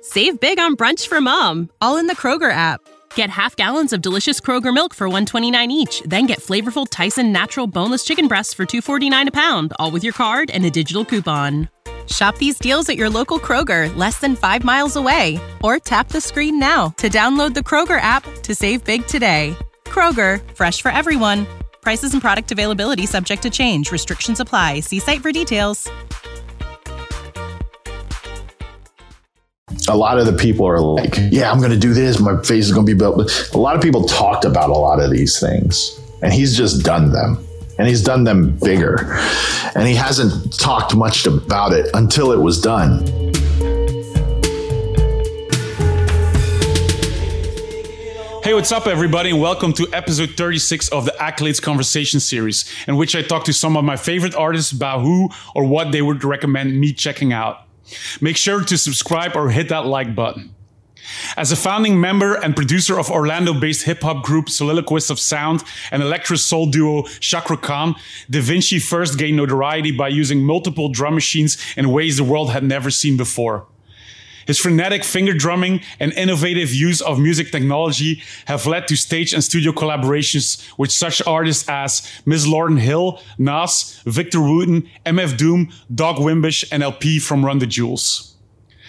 Save big on brunch for mom, all in the Kroger app. Get half gallons of delicious Kroger milk for $1.29 each. Then get flavorful Tyson natural boneless chicken breasts for $2.49 a pound, all with your card and a digital coupon. Shop these deals at your local Kroger, less than 5 miles away. Or tap the screen now to download the Kroger app to save big today. Kroger, fresh for everyone. Prices and product availability subject to change. Restrictions apply. See site for details. A lot of the people are like, yeah, I'm going to do this. My face is going to be built. A lot of people talked about a lot of these things, and he's just done them. And he's done them bigger. And he hasn't talked much about it until it was done. Hey, what's up, everybody, and welcome to episode 36 of the Accolades Conversation series, in which I talk to some of my favorite artists about who or what they would recommend me checking out. Make sure to subscribe or hit that like button. As a founding member and producer of Orlando-based hip-hop group Soliloquists of Sound and electro-soul duo Chakra Khan, Da Vinci first gained notoriety by using multiple drum machines in ways the world had never seen before. His frenetic finger drumming and innovative use of music technology have led to stage and studio collaborations with such artists as Ms. Lauryn Hill, Nas, Victor Wooten, MF Doom, Dog Wimbish, and LP from Run the Jewels.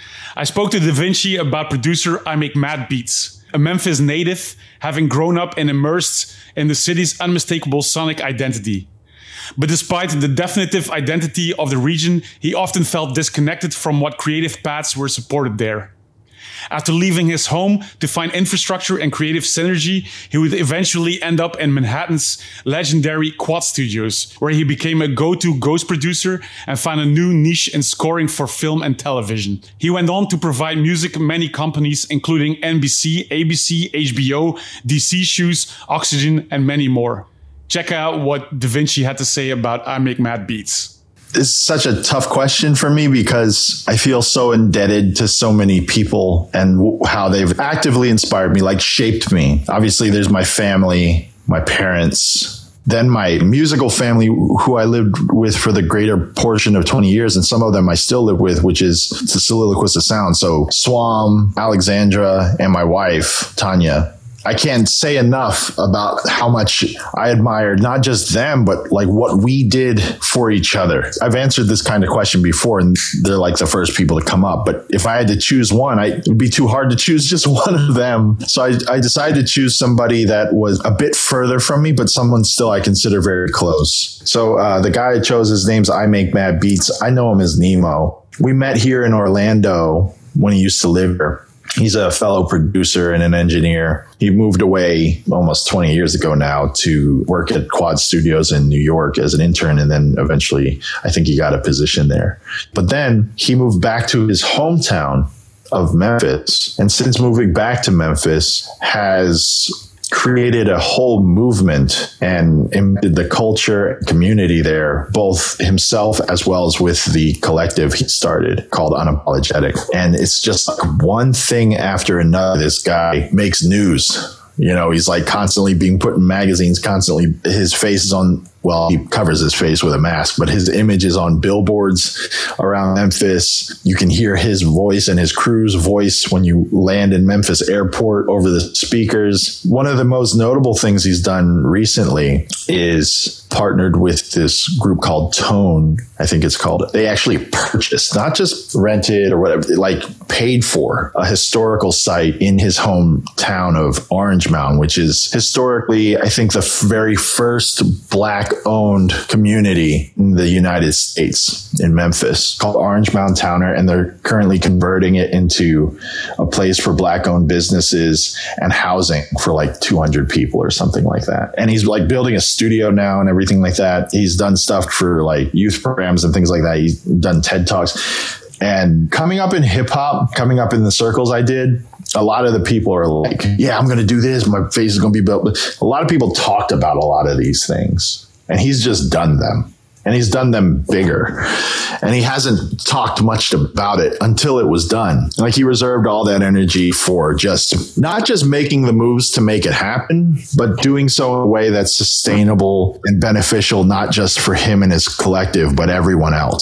I spoke to Da Vinci about producer I Make Mad Beats, a Memphis native, having grown up and immersed in the city's unmistakable sonic identity. But despite the definitive identity of the region, he often felt disconnected from what creative paths were supported there. After leaving his home to find infrastructure and creative synergy, he would eventually end up in Manhattan's legendary Quad Studios, where he became a go-to ghost producer and found a new niche in scoring for film and television. He went on to provide music to many companies, including NBC, ABC, HBO, DC Shoes, Oxygen, and many more. Check out what Da Vinci had to say about I Make Mad Beats. It's such a tough question for me because I feel so indebted to so many people and how they've actively inspired me, like shaped me. Obviously, there's my family, my parents, then my musical family, who I lived with for the greater portion of 20 years. And some of them I still live with, which is the Soliloquists of Sound. So Swam, Alexandra, and my wife, Tanya. I can't say enough about how much I admired not just them, but like what we did for each other. I've answered this kind of question before, and they're like the first people to come up. But if I had to choose one, it would be too hard to choose just one of them. So I decided to choose somebody that was a bit further from me, but someone still I consider very close. So the guy I chose, his name's I Make Mad Beats. I know him as Nemo. We met here in Orlando when he used to live here. He's a fellow producer and an engineer. He moved away almost 20 years ago now to work at Quad Studios in New York as an intern. And then eventually, I think he got a position there. But then he moved back to his hometown of Memphis. And since moving back to Memphis, has created a whole movement and embedded the culture and community there, both himself as well as with the collective he started called Unapologetic. And it's just like one thing after another. This guy makes news. You know, he's like constantly being put in magazines, constantly. His face is on, well, he covers his face with a mask, but his image is on billboards around Memphis. You can hear his voice and his crew's voice when you land in Memphis airport over the speakers. One of the most notable things he's done recently is partnered with this group called Tone, I think it's called. They actually purchased, not just rented or whatever, like paid for a historical site in his hometown of Orange Mound, which is historically, I think, the very first Black-owned community in the United States in Memphis, called Orange Mound Towner. And they're currently converting it into a place for Black-owned businesses and housing for like 200 people or something like that. And he's like building a studio now and everything like that. He's done stuff for like youth programs and things like that. He's done TED Talks. And coming up in hip hop, coming up in the circles I did, a lot of the people are like, yeah, I'm going to do this. My face is going to be built. A lot of people talked about a lot of these things, and he's just done them. And he's done them bigger. And he hasn't talked much about it until it was done. Like, he reserved all that energy for just not just making the moves to make it happen, but doing so in a way that's sustainable and beneficial, not just for him and his collective, but everyone else.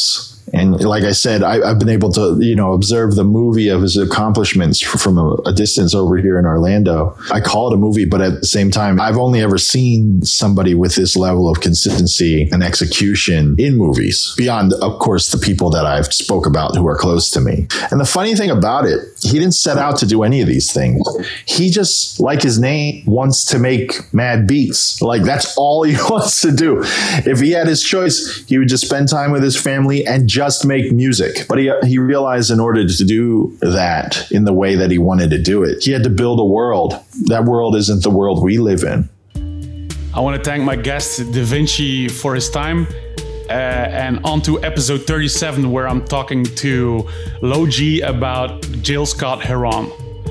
And like I said, I've been able to, observe the movie of his accomplishments from a distance over here in Orlando. I call it a movie, but at the same time, I've only ever seen somebody with this level of consistency and execution in movies, beyond, of course, the people that I've spoke about who are close to me. And the funny thing about it, he didn't set out to do any of these things. He just, like his name, wants to make mad beats. Like, that's all he wants to do. If he had his choice, he would just spend time with his family and just make music. But he realized in order to do that in the way that he wanted to do it, he had to build a world. That world isn't the world we live in. I want to thank my guest, Da Vinci, for his time. And on to episode 37, where I'm talking to Low-G about Jill Scott Heron.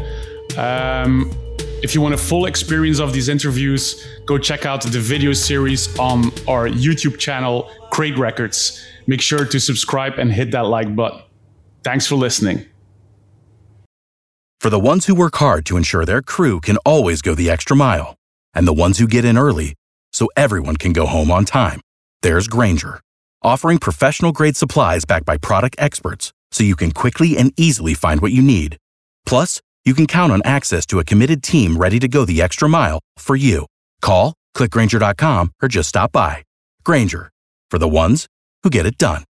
If you want a full experience of these interviews, go check out the video series on our YouTube channel, Crate Records. Make sure to subscribe and hit that like button. Thanks for listening. For the ones who work hard to ensure their crew can always go the extra mile, and the ones who get in early so everyone can go home on time, there's Grainger, offering professional-grade supplies backed by product experts so you can quickly and easily find what you need. Plus, you can count on access to a committed team ready to go the extra mile for you. Call, click Grainger.com, or just stop by. Grainger, for the ones who get it done.